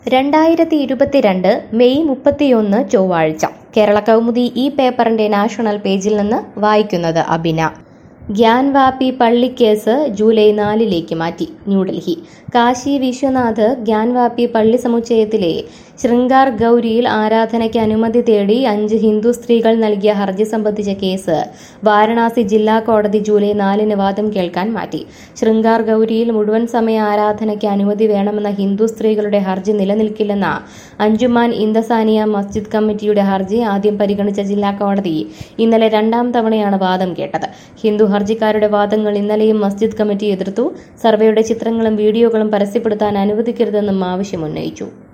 2022 May 31 ചൊവ്വാഴ്ച കേരള കൗമുദി ഈ പേപ്പറിന്റെ നാഷണൽ പേജിൽ നിന്ന് വായിക്കുന്നത് അബിന. ഗ്യാൻവാപി പള്ളിക്കേസ് ജൂലൈ 4 മാറ്റി. ന്യൂഡൽഹി. കാശി വിശ്വനാഥ് ഗ്യാൻവാപി പള്ളി സമുച്ചയത്തിലെ ശൃംഗാർ ഗൌരിയിൽ ആരാധനയ്ക്ക് അനുമതി തേടി 5 ഹിന്ദു സ്ത്രീകൾ നൽകിയ ഹർജി സംബന്ധിച്ച കേസ് വാരണാസി ജില്ലാ കോടതി ജൂലൈ 4 വാദം കേൾക്കാൻ മാറ്റി. ശൃംഗാർ ഗൌരിയിൽ മുഴുവൻ സമയ ആരാധനയ്ക്ക് അനുമതി വേണമെന്ന ഹിന്ദു സ്ത്രീകളുടെ ഹർജി നിലനിൽക്കില്ലെന്ന അഞ്ജുമാൻ ഇന്തസാനിയ മസ്ജിദ് കമ്മിറ്റിയുടെ ഹർജി ആദ്യം പരിഗണിച്ച ജില്ലാ കോടതി ഇന്നലെ 2ാം തവണയാണ് വാദം കേട്ടത്. ഹിന്ദു ഹർജിക്കാരുടെ വാദങ്ങൾ ഇന്നലെയും മസ്ജിദ് കമ്മിറ്റി എതിർത്തു. സർവേയുടെ ചിത്രങ്ങളും വീഡിയോകളും പരസ്യപ്പെടുത്താൻ അനുവദിക്കരുതെന്നും ആവശ്യമുന്നയിച്ചു.